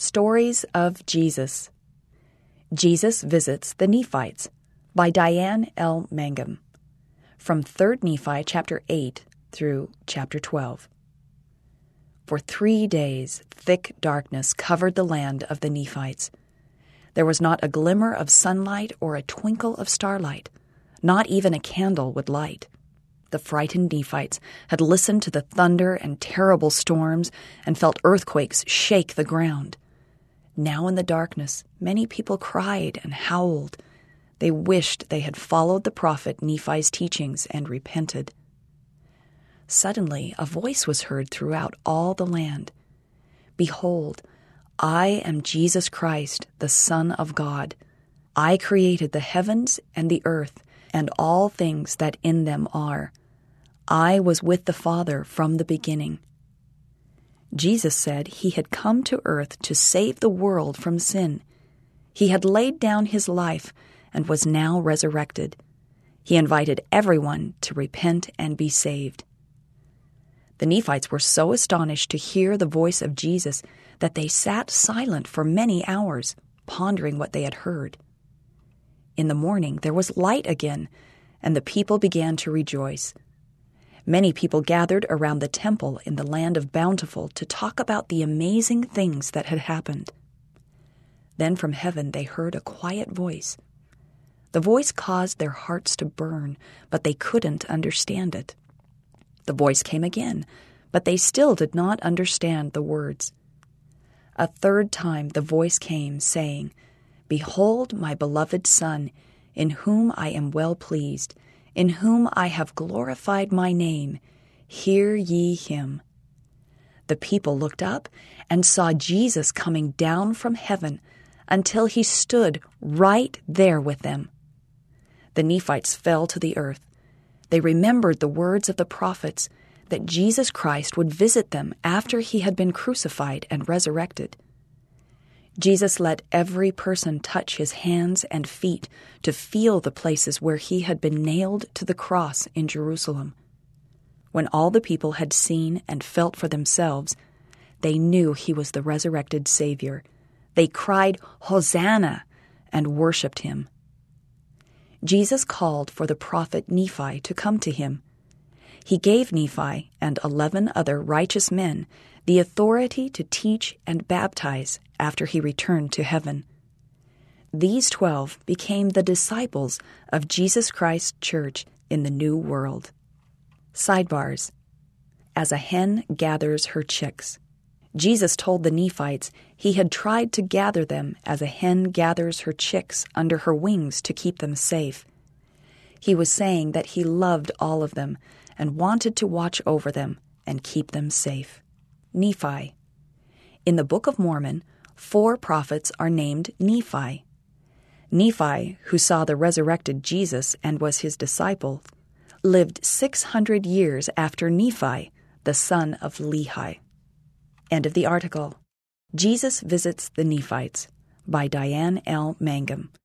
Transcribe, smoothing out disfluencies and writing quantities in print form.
Stories of Jesus. Jesus Visits the Nephites by Diane L. Mangum. From 3 Nephi chapter 8 through chapter 12. For 3 days thick darkness covered the land of the Nephites. There was not a glimmer of sunlight or a twinkle of starlight. Not even a candle would light. The frightened Nephites had listened to the thunder and terrible storms and felt earthquakes shake the ground. Now in the darkness, many people cried and howled. They wished they had followed the prophet Nephi's teachings and repented. Suddenly, a voice was heard throughout all the land. Behold, I am Jesus Christ, the Son of God. I created the heavens and the earth and all things that in them are. I was with the Father from the beginning. Jesus said he had come to earth to save the world from sin. He had laid down his life and was now resurrected. He invited everyone to repent and be saved. The Nephites were so astonished to hear the voice of Jesus that they sat silent for many hours, pondering what they had heard. In the morning there was light again, and the people began to rejoice. Many people gathered around the temple in the land of Bountiful to talk about the amazing things that had happened. Then from heaven they heard a quiet voice. The voice caused their hearts to burn, but they couldn't understand it. The voice came again, but they still did not understand the words. A 3rd time the voice came, saying, Behold my beloved Son, in whom I am well pleased, in whom I have glorified my name. Hear ye him. The people looked up and saw Jesus coming down from heaven until he stood right there with them. The Nephites fell to the earth. They remembered the words of the prophets that Jesus Christ would visit them after he had been crucified and resurrected. Jesus let every person touch his hands and feet to feel the places where he had been nailed to the cross in Jerusalem. When all the people had seen and felt for themselves, they knew he was the resurrected Savior. They cried, Hosanna, and worshipped him. Jesus called for the prophet Nephi to come to him. He gave Nephi and 11 other righteous men the authority to teach and baptize after he returned to heaven. These 12 became the disciples of Jesus Christ's church in the New World. Sidebars. As a hen gathers her chicks. Jesus told the Nephites he had tried to gather them as a hen gathers her chicks under her wings to keep them safe. He was saying that he loved all of them and wanted to watch over them and keep them safe. Nephi. In the Book of Mormon, 4 prophets are named Nephi. Nephi, who saw the resurrected Jesus and was his disciple, lived 600 years after Nephi, the son of Lehi. End of the article. Jesus Visits the Nephites by Diane L. Mangum.